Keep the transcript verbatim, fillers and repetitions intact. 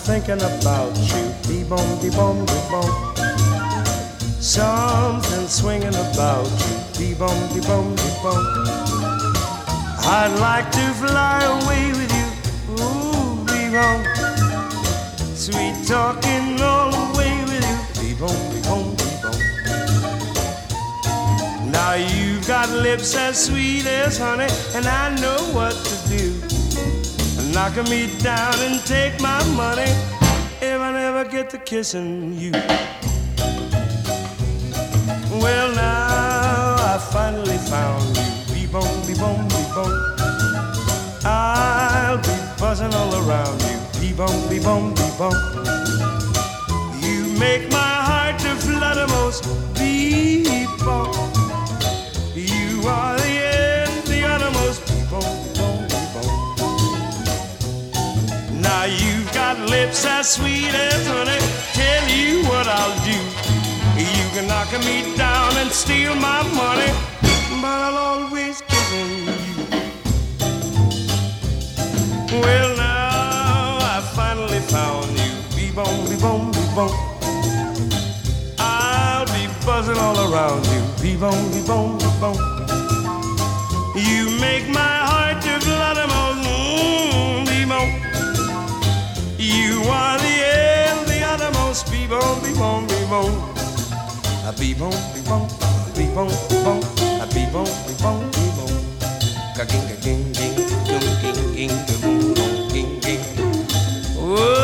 thinking about you. Be-bom, be-bom, be-bom. Something swinging about you. Be-bom, be-bom, be-bom. I'd like to fly away with you. Ooh, be-bom. Sweet talking all the way with you. Be-bom, be-bom, be-bom. Now you've got lips as sweet as honey, and I know what to do. Knocking me down and take my money if I never get to kissing you. Well, now I finally found you. Be-bom, be-bom, be-bom. I'll be buzzing all around you. Be-bom, be-bom, be-bom. You make my heart to flutter most. Be-bom. You are the end, the uttermost. Be-bom, be-bom, be-bom. Now you've got lips as sweet as honey. Tell you what I'll do. You can knock me down and steal my money, but I'll always kiss you. Well, now I finally found you. Be-bom, be-bom, be-bom. I'll be buzzing all around you. Be-bom, be-bom, be-bom. You make my heart to flutter most. Mm, be-bom. You are the end, the uttermost. Be-bom, be-bom, be-bom. A be-bom, be-bom, be-bom, be-bom. A be-bom, be-bom, be-bom. Ka-ging, ka-ging, ging, ging, ging, ging, ging, ging, ging. Oh.